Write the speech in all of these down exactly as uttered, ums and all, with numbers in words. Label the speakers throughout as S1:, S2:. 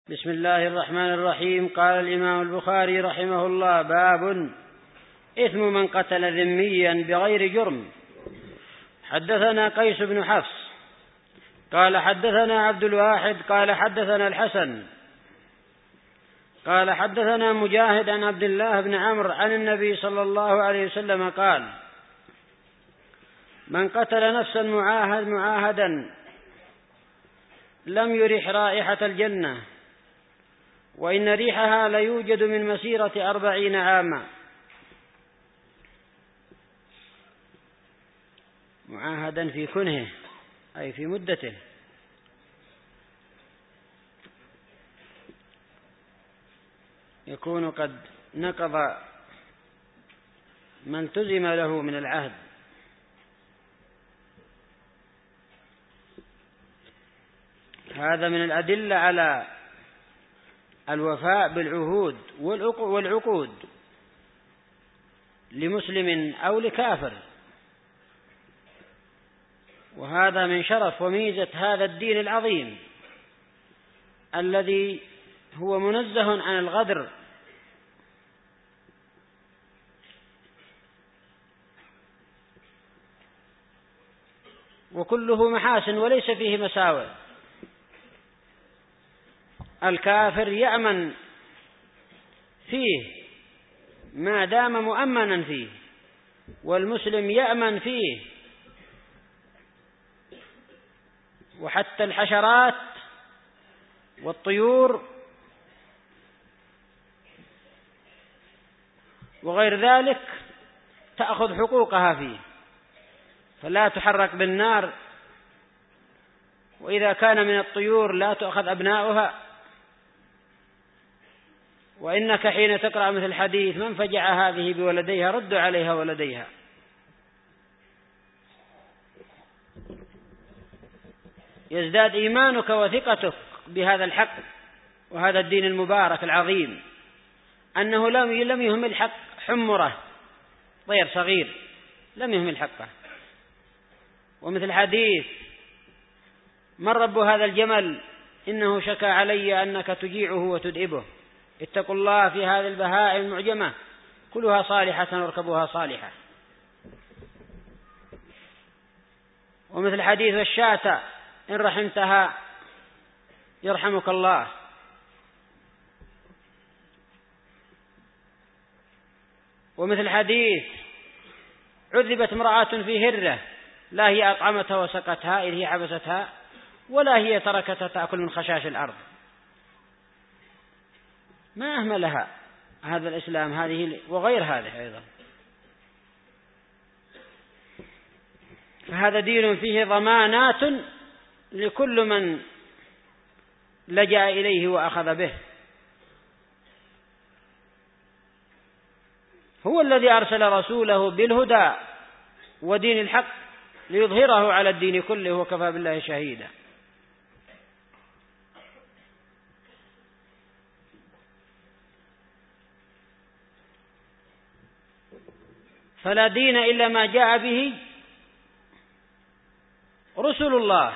S1: بسم الله الرحمن الرحيم. قال الإمام البخاري رحمه الله: باب إثم من قتل ذميا بغير جرم. حدثنا قيس بن حفص قال حدثنا عبد الواحد قال حدثنا الحسن قال حدثنا مجاهد عن عبد الله بن عمرو عن النبي صلى الله عليه وسلم قال: من قتل نفسا معاهد معاهدا لم يرح رائحة الجنة، وإن ريحها ليوجد من مسيرة أربعين عاما. معاهدا في كنهه أي في مدته، يكون قد نقض ما التزم له من العهد. هذا من الأدلة على الوفاء بالعهود والعقود لمسلم أو لكافر، وهذا من شرف وميزة هذا الدين العظيم الذي هو منزه عن الغدر، وكله محاسن وليس فيه مساوئ. الكافر يأمن فيه ما دام مؤمنا فيه، والمسلم يأمن فيه، وحتى الحشرات والطيور وغير ذلك تأخذ حقوقها فيه، فلا تحرك بالنار. وإذا كان من الطيور لا تأخذ أبناؤها. وإنك حين تقرأ مثل الحديث: من فجع هذه بولديها رد عليها ولديها. يزداد إيمانك وثقتك بهذا الحق وهذا الدين المبارك العظيم، أنه لم يهمل حق حمره، طير صغير لم يهمل حقه. ومثل حديث: من رب هذا الجمل؟ إنه شكى علي أنك تجيعه وتدئبه. اتقوا الله في هذه البهائم المعجمة، كلها صالحة واركبوها صالحة. ومثل حديث: الشاة إن رحمتها يرحمك الله. ومثل حديث: عذبت امرأة في هرة، لا هي أطعمتها وسقتها إذ هي حبستها، ولا هي تركتها تأكل من خشاش الأرض. ما أهملها هذا الإسلام، هذه وغير هذه أيضا. فهذا دين فيه ضمانات لكل من لجأ إليه وأخذ به. هو الذي أرسل رسوله بالهدى ودين الحق ليظهره على الدين كله، وكفى بالله شهيدا. فلا دين إلا ما جاء به رسل الله.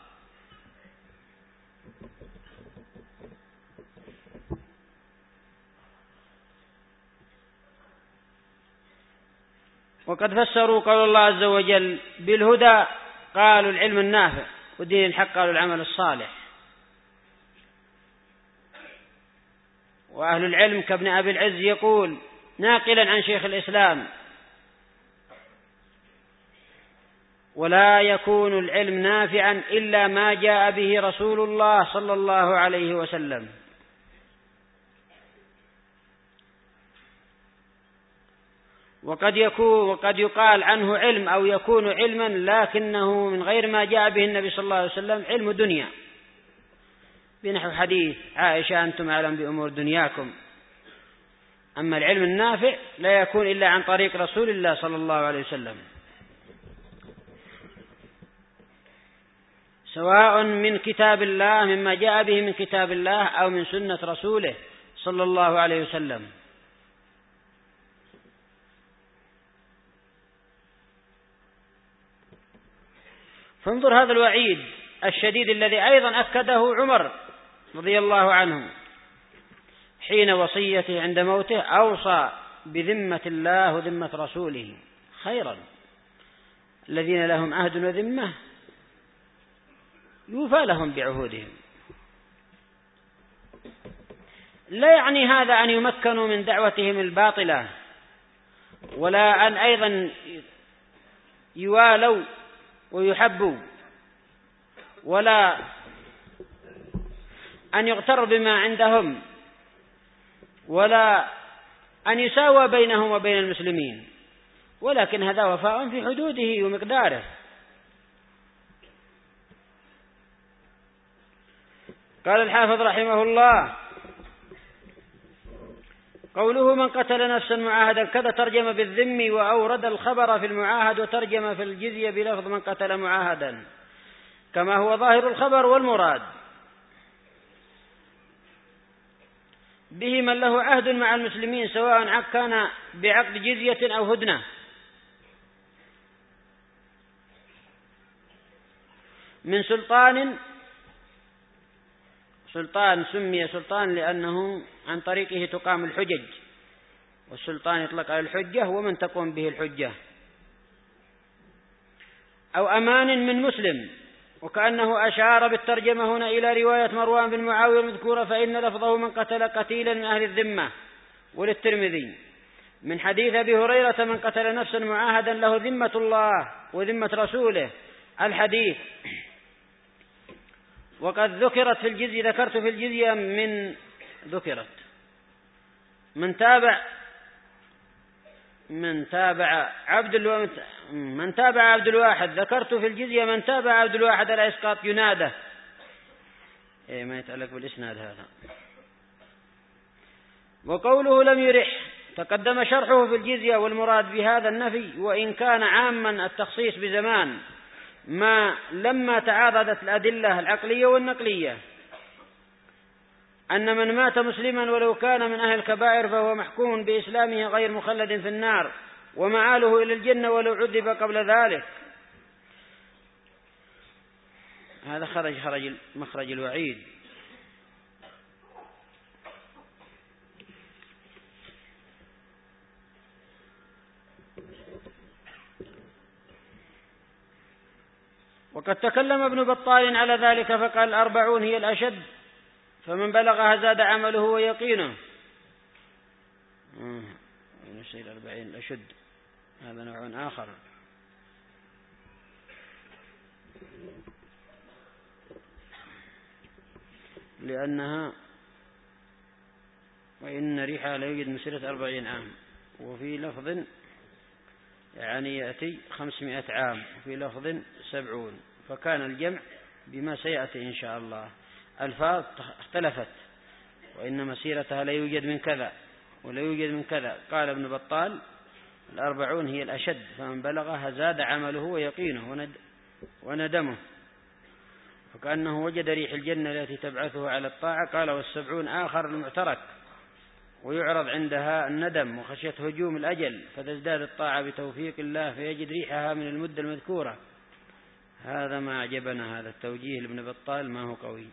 S1: وقد فسروا قول الله عز وجل بالهدى، قالوا العلم النافع، ودين الحق قالوا العمل الصالح. وأهل العلم كابن أبي العز يقول ناقلا عن شيخ الإسلام: ولا يكون العلم نافعا إلا ما جاء به رسول الله صلى الله عليه وسلم. وقد يكون وقد يقال عنه علم أو يكون علما لكنه من غير ما جاء به النبي صلى الله عليه وسلم، علم دنيا، بنحو حديث عائشة: أنتم أعلم بأمور دنياكم. أما العلم النافع لا يكون إلا عن طريق رسول الله صلى الله عليه وسلم، سواء من كتاب الله مما جاء به من كتاب الله أو من سنة رسوله صلى الله عليه وسلم. فانظر هذا الوعيد الشديد الذي أيضا أكده عمر رضي الله عنه حين وصيته عند موته أوصى بذمة الله وذمة رسوله خيرا، الذين لهم عهد وذمة يوفى لهم بعهودهم. لا يعني هذا أن يمكنوا من دعوتهم الباطلة، ولا أن أيضا يوالوا ويحبوا، ولا أن يغتروا بما عندهم، ولا أن يساوى بينهم وبين المسلمين، ولكن هذا وفاء في حدوده ومقداره. قال الحافظ رحمه الله: قوله من قتل نفسا معاهدا كذا ترجم بالذم، وأورد الخبر في المعاهد وترجم في الجزية بلفظ من قتل معاهدا، كما هو ظاهر الخبر. والمراد به من له عهد مع المسلمين، سواء كان بعقد جزية أو هدنة، من سلطان. سلطان سمي سلطان لأنه عن طريقه تقام الحجج، والسلطان يطلق على الحجة ومن تقوم به الحجة، أو أمان من مسلم. وكأنه أشار بالترجمة هنا إلى رواية مروان بن معاوية المذكورة، فإن لفظه من قتل قتيلا من أهل الذمة. وللترمذي من حديث أبي هريرة: من قتل نفسا معاهدا له ذمة الله وذمة رسوله، الحديث. وقد ذكرت في الجزية، ذكرت في الجزية من ذكرت من تابع من تابع عبد الو... من تابع عبد الواحد. ذكرت في الجزية من تابع عبد الواحد على إسقاط ينادى، إيه ما يتعلق بالإسناد هذا. وقوله لم يرح تقدم شرحه في الجزية، والمراد بهذا النفي، وإن كان عاما التخصيص بزمان ما لما تعارضت الأدلة العقلية والنقلية، أن من مات مسلما ولو كان من أهل الكبائر فهو محكوم بإسلامه غير مخلد في النار، ومعاله إلى الجنة ولو عذب قبل ذلك. هذا خرج خرج مخرج الوعيد. وقد تكلم ابن بطال على ذلك فقال: الأربعون هي الأشد، فمن بلغها زاد عمله ويقينه. الشيء الأربعين الأشد هذا نوع آخر. لأنها وإن ريحها لا يوجد مسيرة أربعين عام، وفي لفظ يعني يأتي خمسمائة عام، وفي لفظ سبعون، فكان الجمع بما سيأتي إن شاء الله. الفاظ اختلفت، وإن مسيرتها لا يوجد من كذا ولا يوجد من كذا. قال ابن بطال: الأربعون هي الأشد، فمن بلغها زاد عمله ويقينه وندمه، فكأنه وجد ريح الجنة التي تبعثه على الطاعة. قال: والسبعون آخر المعترك، ويعرض عندها الندم وخشية هجوم الأجل، فتزداد الطاعة بتوفيق الله فيجد ريحها من المدة المذكورة. هذا ما أعجبنا، هذا التوجيه لابن بطال ما هو قوي.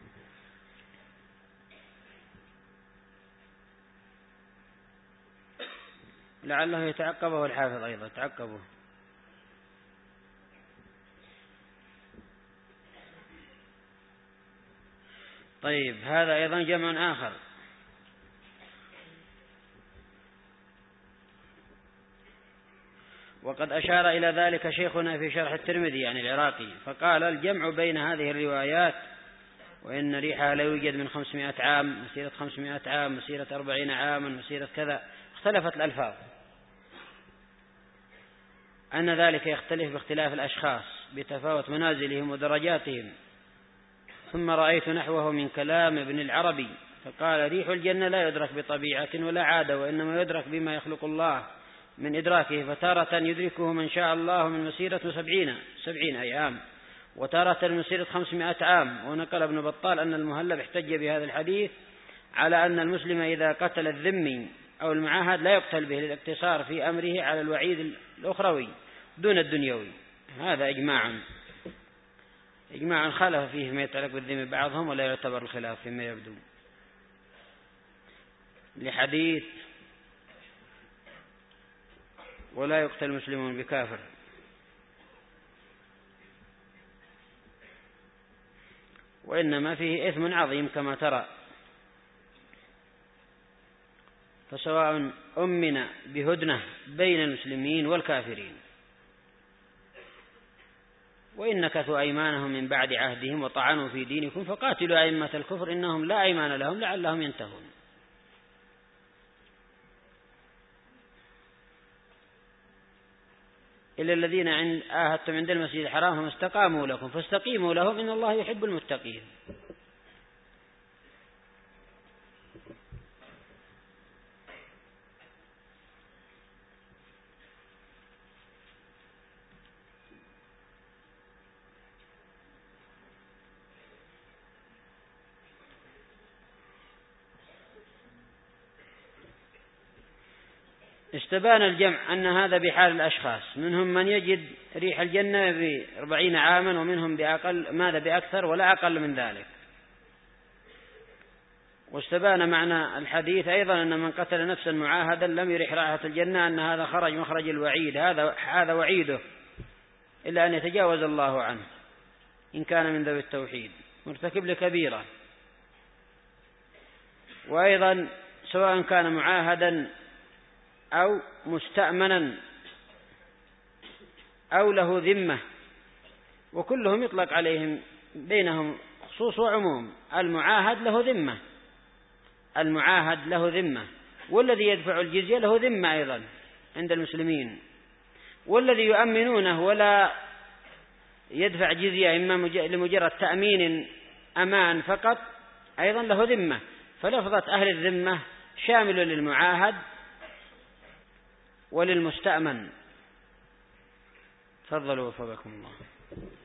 S1: لعله يتعقبه الحافظ أيضا، تعقبه. طيب، هذا أيضا جمع آخر. وقد أشار إلى ذلك شيخنا في شرح الترمذي يعني العراقي، فقال: الجمع بين هذه الروايات، وإن ريحها لا يوجد من خمسمائة عام، مسيرة خمسمائة عام، مسيرة أربعين عاما، مسيرة كذا، اختلفت الألفاظ، أن ذلك يختلف باختلاف الأشخاص بتفاوت منازلهم ودرجاتهم. ثم رأيت نحوه من كلام ابن العربي، فقال: ريح الجنة لا يدرك بطبيعة ولا عادة، وإنما يدرك بما يخلق الله من إدراكه، فتارة يدركه من شاء الله من مسيرة سبعين سبعين أي عام، وتارة مسيرة خمسمائة عام. ونقل ابن بطال أن المهلب احتج بهذا الحديث على أن المسلم إذا قتل الذمي أو المعاهد لا يقتل به، للاقتصار في أمره على الوعيد الأخروي دون الدنيوي. هذا إجماع إجماع خالف فيه فيما يتعلق بالذمة بعضهم، ولا يعتبر الخلاف فيما يبدو، لحديث ولا يقتل مسلم بكافر. وإنما فيه إثم عظيم كما ترى، فسواء أمن بهدنة بين المسلمين والكافرين، وإن نكثوا أيمانهم من بعد عهدهم وطعنوا في دينكم فقاتلوا أئمة الكفر إنهم لا أيمان لهم لعلهم ينتهون. إلا الذين عاهدتم عند المسجد الحرام فما استقاموا لكم فاستقيموا لهم إن الله يحب المتقين. استبان الجمع أن هذا بحال الأشخاص، منهم من يجد ريح الجنة بأربعين عاما، ومنهم بأقل ماذا بأكثر ولا أقل من ذلك. واستبان معنى الحديث أيضا أن من قتل نفسا معاهدا لم يرح رائحة الجنة، أن هذا خرج مخرج الوعيد، هذا هذا وعيده، إلا أن يتجاوز الله عنه إن كان من ذوي التوحيد مرتكب لكبيرة. وأيضا سواء كان معاهدا أو مستأمنا أو له ذمة، وكلهم يطلق عليهم بينهم خصوص وعموم. المعاهد له ذمة، المعاهد له ذمة، والذي يدفع الجزية له ذمة أيضا عند المسلمين، والذي يؤمنونه ولا يدفع جزية إما لمجرد تأمين أمان فقط أيضا له ذمة. فلفظة أهل الذمة شامل للمعاهد وللمستأمن. تفضلوا وفقكم الله.